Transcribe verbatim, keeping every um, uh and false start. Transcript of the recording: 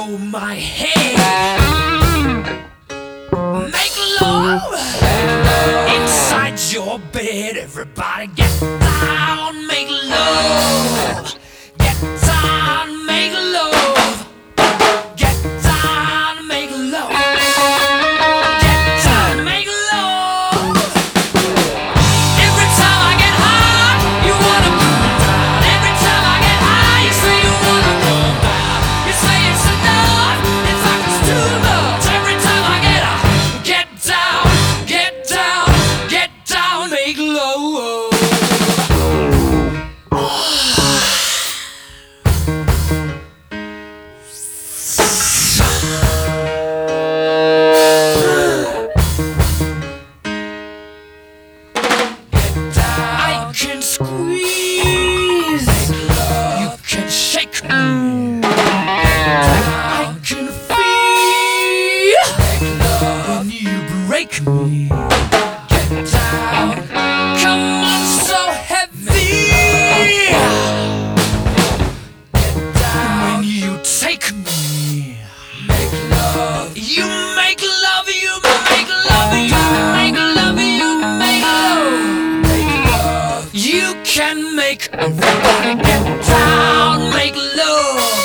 blow my head. Make love inside your bed. Everybody get down, make love. Get down, make love. Get down, make love. Get down, make love. Every time I get high, you wanna come down. Every time I get high, you say you wanna come down. You say it's enough, in fact it's too much. Every time I get high, get down, get down, get down, make love. I can squeeze, you can shake me. I can feel when you break me. Get down, come on, so heavy. Get down, when you take me. Make love, you make love, you make love, you make love, you make love. You can make everybody get down, make love.